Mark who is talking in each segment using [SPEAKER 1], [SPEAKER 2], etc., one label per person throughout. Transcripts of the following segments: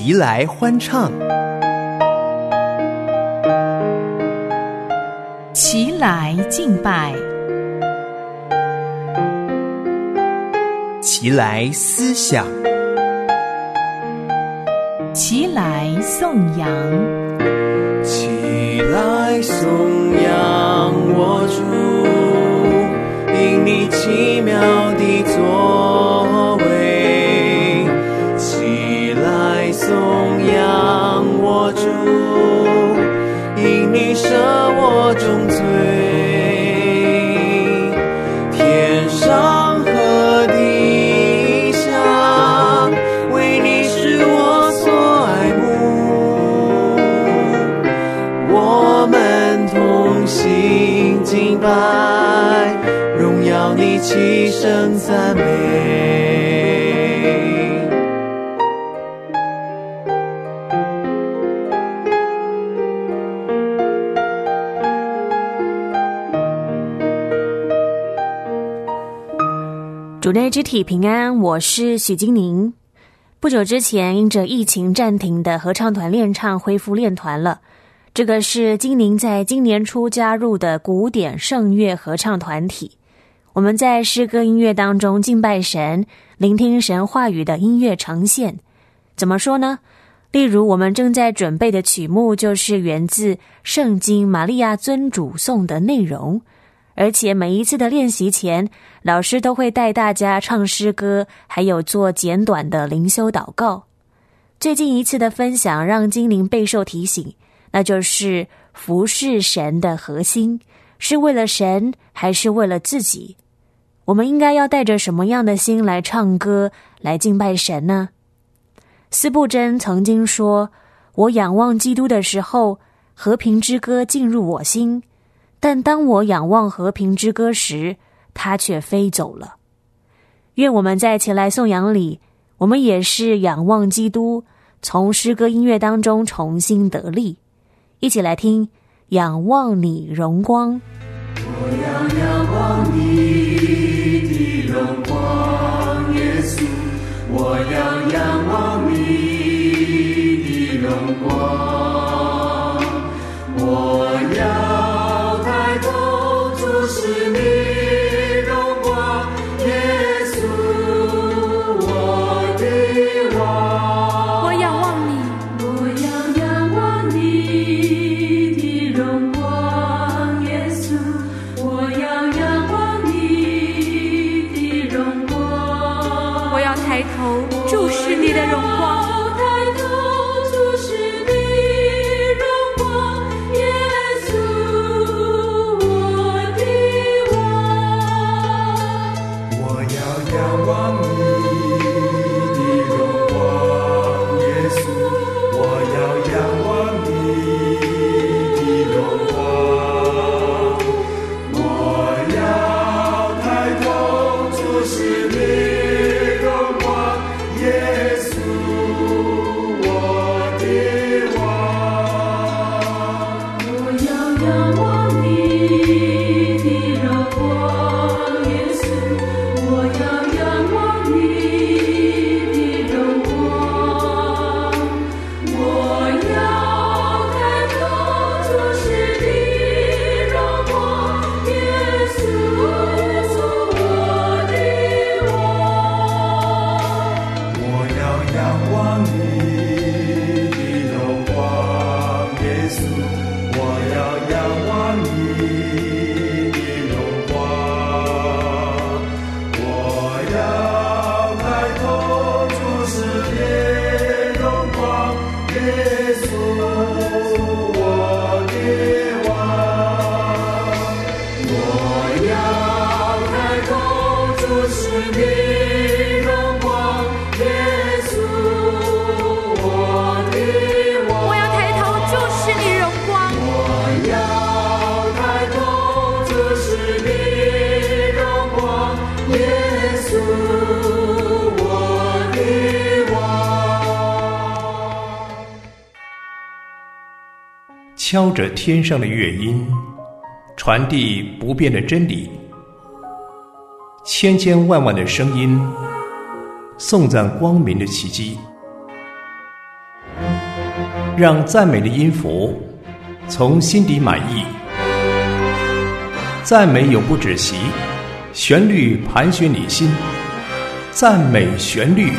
[SPEAKER 1] 齐来欢唱，
[SPEAKER 2] 齐来敬拜，
[SPEAKER 1] 齐来思想，
[SPEAKER 2] 齐来颂扬，
[SPEAKER 3] 齐来颂扬我主，因你奇妙的作为。齐来颂扬我主，因你赦我重罪。天上和地下，为你是我所爱慕。我们同心敬拜，荣耀你，齐声赞美。
[SPEAKER 4] 主内肢体平安，我是许金宁。不久之前，因着疫情暂停的合唱团练唱恢复练团了。这个是金宁在今年初加入的古典圣乐合唱团体。我们在诗歌音乐当中敬拜神，聆听神话语的音乐呈现。怎么说呢？例如我们正在准备的曲目就是源自圣经玛利亚尊主颂的内容，而且每一次的练习前，老师都会带大家唱诗歌，还有做简短的灵修祷告。最近一次的分享让金宁备受提醒，那就是服侍神的核心是为了神还是为了自己？我们应该要带着什么样的心来唱歌，来敬拜神呢？司布真曾经说，我仰望基督的时候，和平之歌进入我心，但当我仰望和平之歌时，它却飞走了。愿我们在齐来颂扬里，我们也是仰望基督，从诗歌音乐当中重新得力。一起来听仰望你荣光。
[SPEAKER 3] 我要仰望你的荣光，耶稣，我要仰望你的荣光，我要抬头注视你荣光，耶稣，我的王。
[SPEAKER 5] 我仰望你，
[SPEAKER 3] 我要仰望你的荣光，耶稣，我要仰望你的荣光。
[SPEAKER 5] 我要抬头注视你的荣光。
[SPEAKER 6] 敲着天上的乐音，传递不变的真理，千千万万的声音颂赞光明的奇迹。 让赞美的音符从心底满溢。赞美永不止息，旋律盘旋你心，赞美旋律。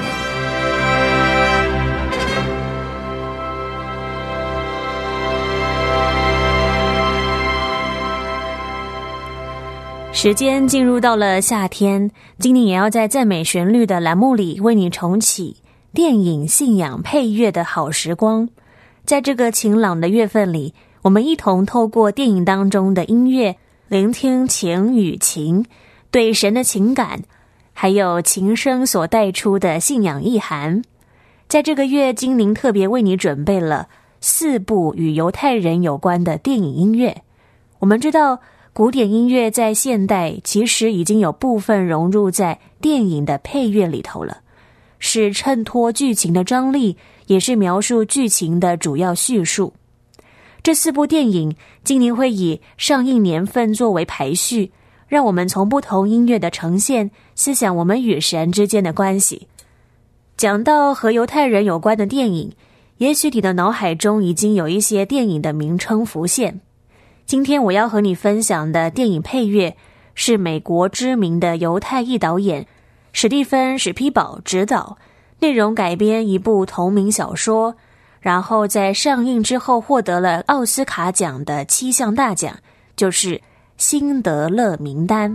[SPEAKER 4] 时间进入到了夏天，今年也要在赞美旋律的栏目里为你重启电影信仰配乐的好时光。在这个晴朗的月份里，我们一同透过电影当中的音乐，聆听情与情，对神的情感，还有情声所带出的信仰意涵。在这个月，精灵特别为你准备了4部与犹太人有关的电影音乐。我们知道古典音乐在现代其实已经有部分融入在电影的配乐里头了，是衬托剧情的张力，也是描述剧情的主要叙述。这4部电影今年会以上映年份作为排序，让我们从不同音乐的呈现思想我们与神之间的关系。讲到和犹太人有关的电影，也许你的脑海中已经有一些电影的名称浮现。今天我要和你分享的电影配乐是美国知名的犹太裔导演史蒂芬·史皮堡执导，内容改编一部同名小说，然后在上映之后获得了奥斯卡奖的7项大奖，就是《辛德勒名单》。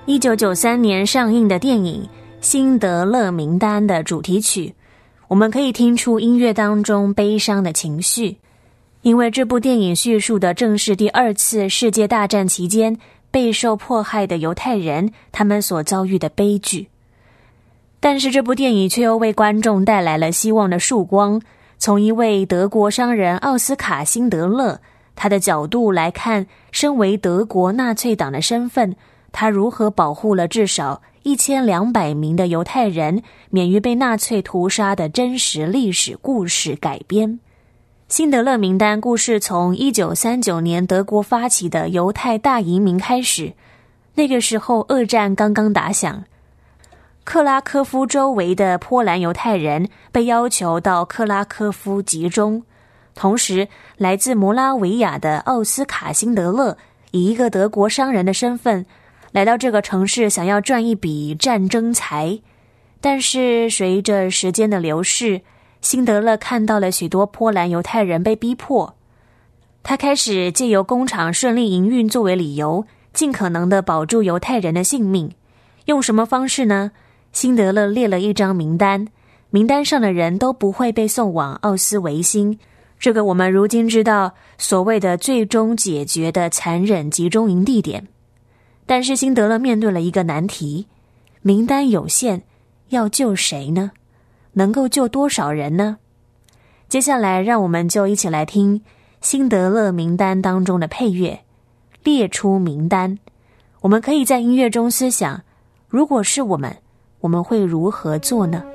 [SPEAKER 4] 1993年上映的电影《辛德勒名单》的主题曲，我们可以听出音乐当中悲伤的情绪，因为这部电影叙述的正是第2次世界大战期间备受迫害的犹太人他们所遭遇的悲剧。但是这部电影却又为观众带来了希望的曙光，从一位德国商人奥斯卡·辛德勒他的角度来看，身为德国纳粹党的身份，他如何保护了至少1200名的犹太人免于被纳粹屠杀的真实历史故事改编。辛德勒名单故事从1939年德国发起的犹太大移民开始，那个时候二战刚刚打响，克拉科夫周围的波兰犹太人被要求到克拉科夫集中，同时来自摩拉维亚的奥斯卡·辛德勒以一个德国商人的身份来到这个城市，想要赚一笔战争财。但是随着时间的流逝，辛德勒看到了许多波兰犹太人被逼迫，他开始借由工厂顺利营运作为理由，尽可能的保住犹太人的性命。用什么方式呢？辛德勒列了一张名单，名单上的人都不会被送往奥斯维辛，这个我们如今知道所谓的最终解决的残忍集中营地点。但是辛德勒面对了一个难题，名单有限，要救谁呢？能够救多少人呢？接下来让我们就一起来听辛德勒名单当中的配乐，列出名单。我们可以在音乐中思想，如果是我们会如何做呢？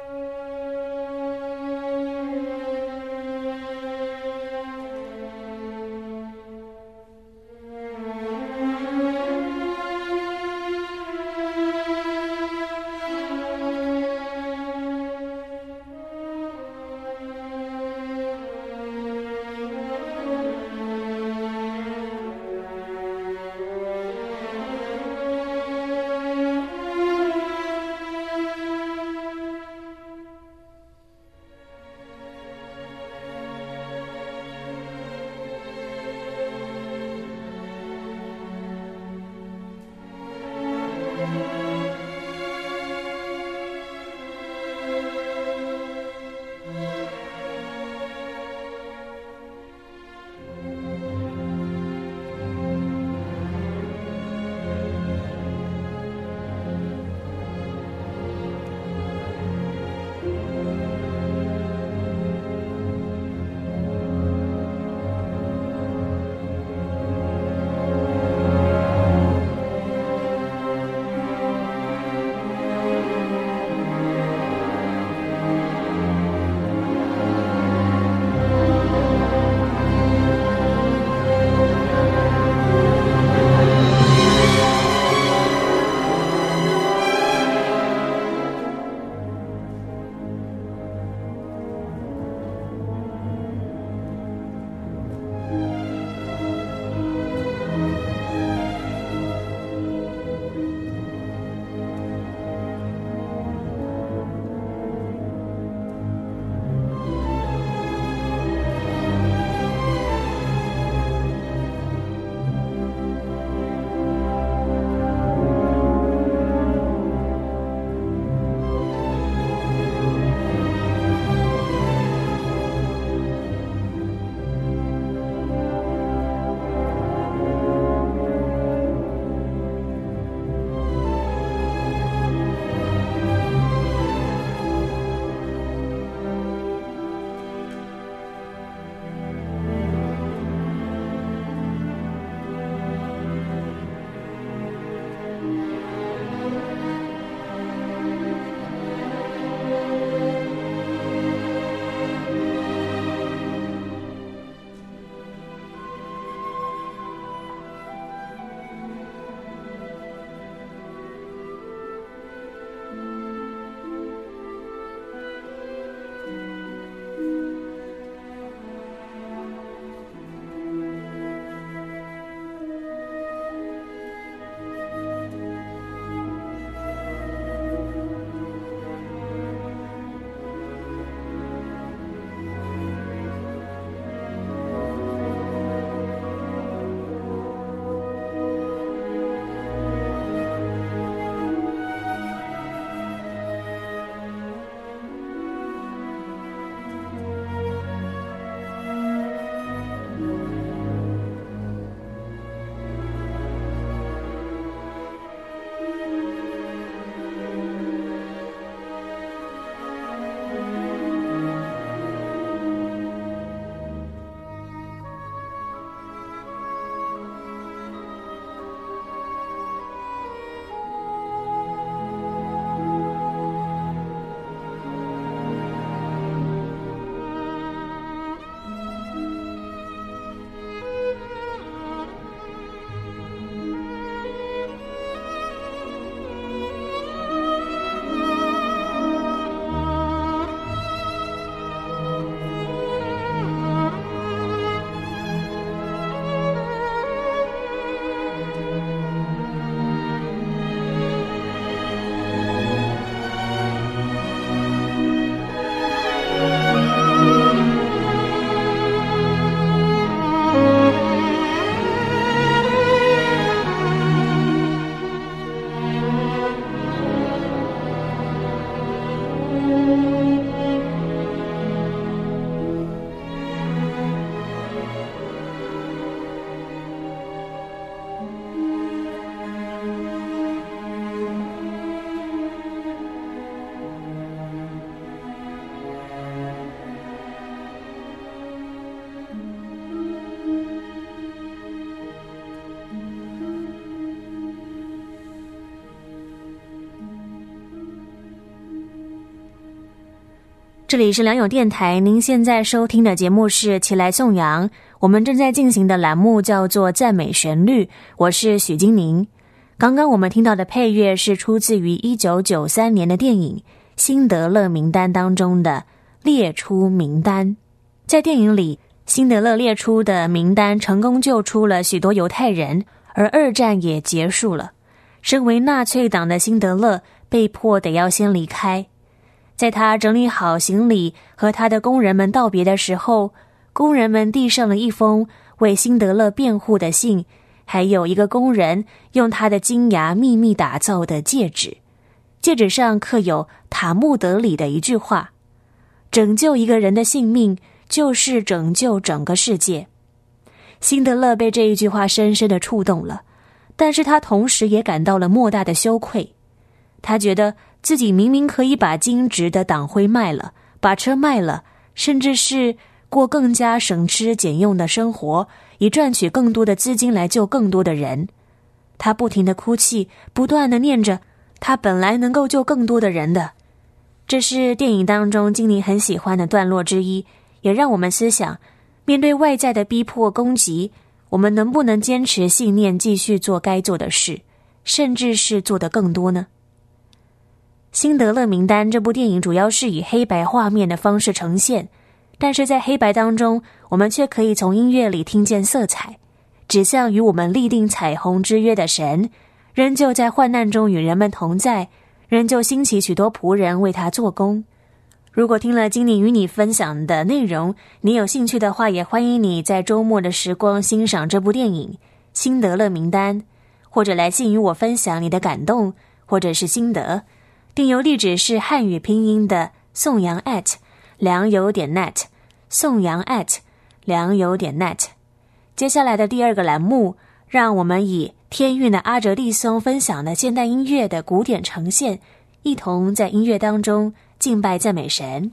[SPEAKER 4] 这里是良友电台，您现在收听的节目是齐来颂扬，我们正在进行的栏目叫做赞美旋律，我是许金宁。刚刚我们听到的配乐是出自于1993年的电影《辛德勒名单》当中的列出名单。在电影里，辛德勒列出的名单成功救出了许多犹太人，而二战也结束了。身为纳粹党的辛德勒被迫得要先离开。在他整理好行李和他的工人们道别的时候，工人们递上了一封为辛德勒辩护的信，还有一个工人用他的金牙秘密打造的戒指，戒指上刻有塔木德里的一句话：拯救一个人的性命就是拯救整个世界。辛德勒被这一句话深深地触动了，但是他同时也感到了莫大的羞愧。他觉得自己明明可以把精致的党徽卖了，把车卖了，甚至是过更加省吃俭用的生活，以赚取更多的资金来救更多的人。他不停地哭泣，不断地念着他本来能够救更多的人的。这是电影当中金宁很喜欢的段落之一，也让我们思想，面对外在的逼迫攻击，我们能不能坚持信念，继续做该做的事，甚至是做得更多呢？辛德勒名单这部电影主要是以黑白画面的方式呈现，但是在黑白当中，我们却可以从音乐里听见色彩，指向与我们立定彩虹之约的神，仍旧在患难中与人们同在，仍旧兴起许多仆人为他做工。如果听了金宁与你分享的内容，你有兴趣的话，也欢迎你在周末的时光欣赏这部电影《辛德勒名单》，或者来信与我分享你的感动或者是心得。订邮地址是汉语拼音的颂扬@良友.net， 颂扬@良友.net。 接下来的第二个栏目，让我们以天韵的阿哲利松分享的现代音乐的古典呈现，一同在音乐当中敬拜赞美神。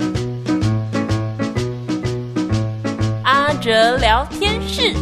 [SPEAKER 5] 阿哲聊天室，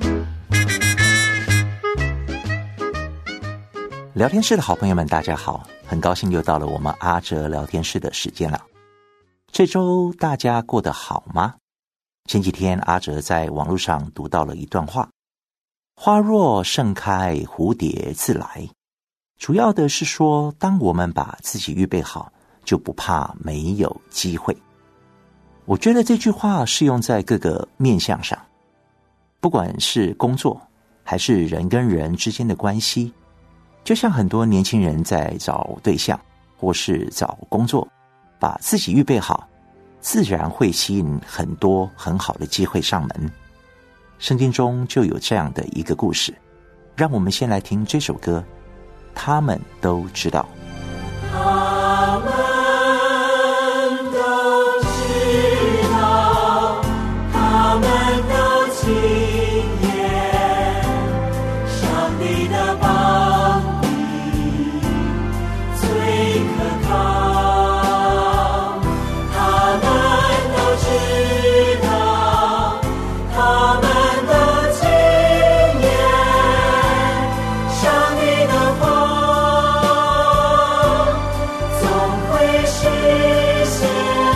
[SPEAKER 7] 聊天室的好朋友们大家好，很高兴又到了我们阿哲聊天室的时间了。这周大家过得好吗？前几天阿哲在网络上读到了一段话：花若盛开，蝴蝶自来。主要的是说，当我们把自己预备好，就不怕没有机会。我觉得这句话适用在各个面向上，不管是工作还是人跟人之间的关系，就像很多年轻人在找对象或是找工作，把自己预备好，自然会吸引很多很好的机会上门。圣经中就有这样的一个故事，让我们先来听这首歌，他们都知道。
[SPEAKER 3] 他们都知道，他们都亲眼上帝的膀臂最可靠，他们都知道，他们都亲眼上帝的话总会实现。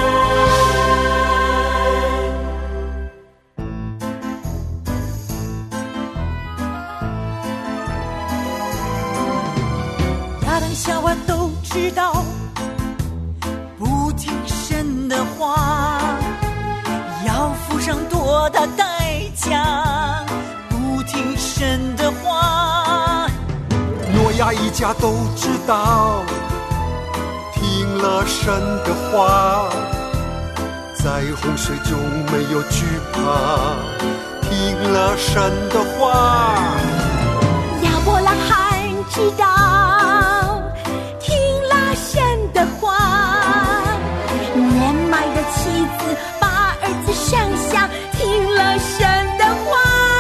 [SPEAKER 8] 亚当夏娃都知道，不听神的话要付上多大代价，不听神的话。
[SPEAKER 9] 诺亚一家都知道，听了神的话，在洪水中没有惧怕，听了神的话。
[SPEAKER 8] 亚伯拉罕知道，听了神的话，年迈的妻子把儿子生下，听了神的话。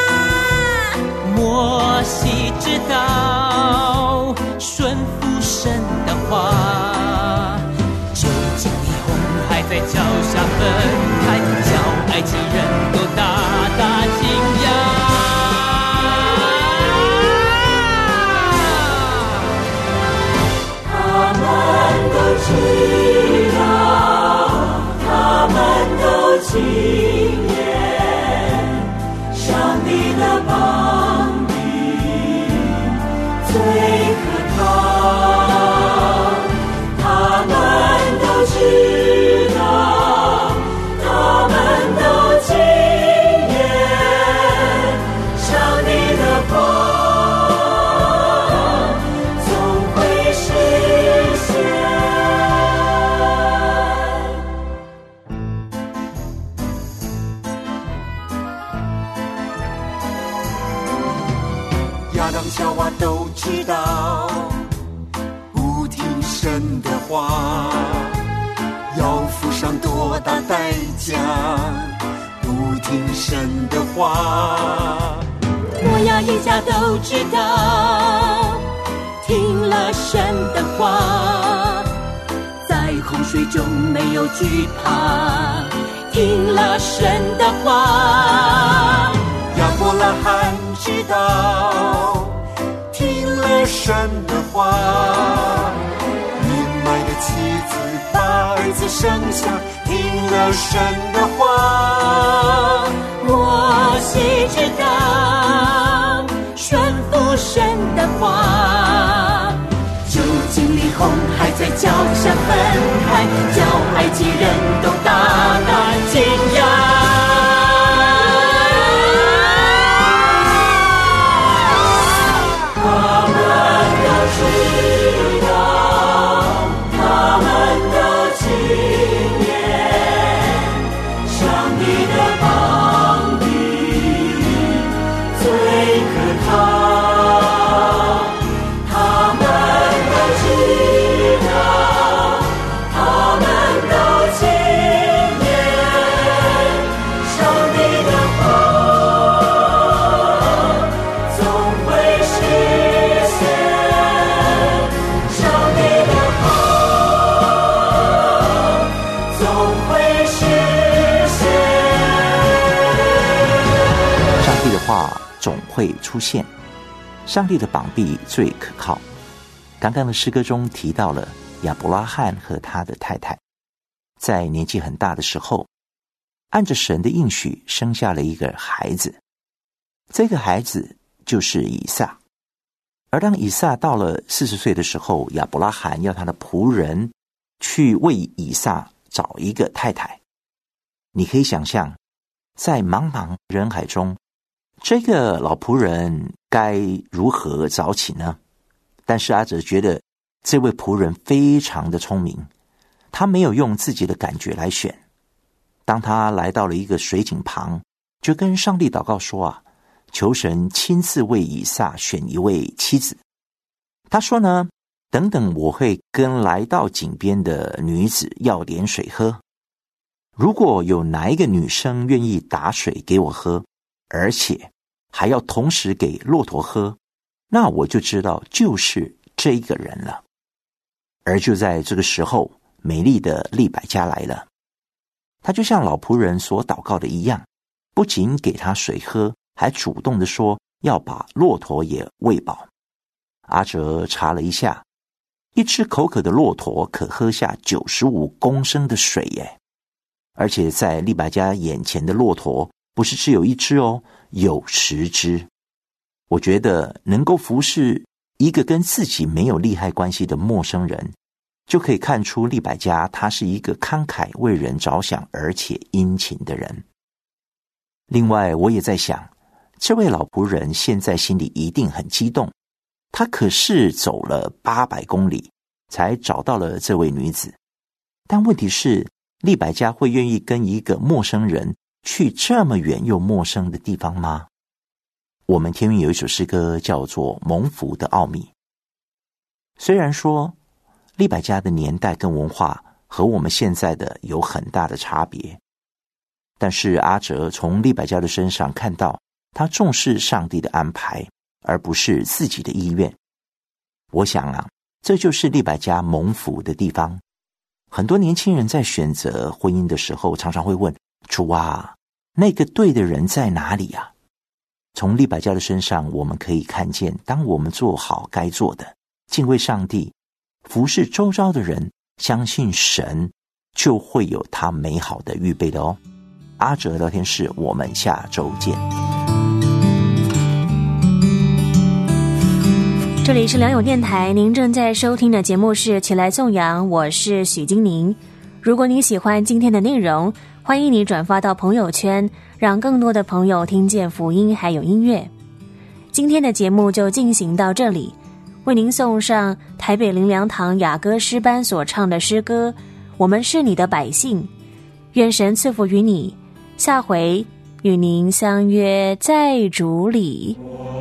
[SPEAKER 10] 摩西知道，顺服神的话，就将你红海在脚下分开，叫埃及人都大大惊讶。
[SPEAKER 3] 他们都知道，
[SPEAKER 9] 亚当夏娃都知道，不听神的话，要付上多大代价。不听神的话，
[SPEAKER 10] 挪亚一家都知道，听了神的话，在洪水中没有惧怕，听了神的话。
[SPEAKER 9] 亚伯拉罕知道，听了神的话，年迈的妻子把儿子生下，听了神的话。
[SPEAKER 10] 摩西知道，顺服神的话，就经历红海，在脚下分开，叫埃及人都大大惊讶。
[SPEAKER 7] 总会出现，上帝的膀臂最可靠。刚刚的诗歌中提到了亚伯拉罕和他的太太，在年纪很大的时候，按着神的应许生下了一个孩子，这个孩子就是以撒。而当以撒到了40岁的时候，亚伯拉罕要他的仆人去为以撒找一个太太。你可以想象，在茫茫人海中，这个老仆人该如何找起呢？但是阿哲觉得这位仆人非常的聪明，他没有用自己的感觉来选。当他来到了一个水井旁，就跟上帝祷告说求神亲自为以撒选一位妻子。他说呢，等等我会跟来到井边的女子要点水喝，如果有哪一个女生愿意打水给我喝，而且还要同时给骆驼喝，那我就知道就是这个人了。而就在这个时候，美丽的利百加来了，他就像老仆人所祷告的一样，不仅给他水喝，还主动地说要把骆驼也喂饱。阿哲查了一下，一只口渴的骆驼可喝下95公升的水耶，而且在利百加眼前的骆驼不是只有一只哦，有10只。我觉得能够服侍一个跟自己没有利害关系的陌生人，就可以看出利百加他是一个慷慨为人着想而且殷勤的人。另外我也在想，这位老仆人现在心里一定很激动，他可是走了800公里才找到了这位女子。但问题是，利百加会愿意跟一个陌生人去这么远又陌生的地方吗？我们天韵有一首诗歌叫做《蒙福的奥秘》。虽然说利百加的年代跟文化和我们现在的有很大的差别，但是阿哲从利百加的身上看到他重视上帝的安排，而不是自己的意愿。我想这就是利百加蒙福的地方。很多年轻人在选择婚姻的时候，常常会问主那个对的人在哪里啊？从利百加的身上，我们可以看见，当我们做好该做的，敬畏上帝，服侍周遭的人，相信神，就会有他美好的预备的哦。阿哲聊天室，我们下周见。
[SPEAKER 4] 这里是良友电台，您正在收听的节目是起来颂扬，我是许金宁。如果你喜欢今天的内容，欢迎你转发到朋友圈，让更多的朋友听见福音还有音乐。今天的节目就进行到这里，为您送上台北灵粮堂雅歌诗班所唱的诗歌《我们是你的百姓》。愿神赐福于你，下回与您相约在主里。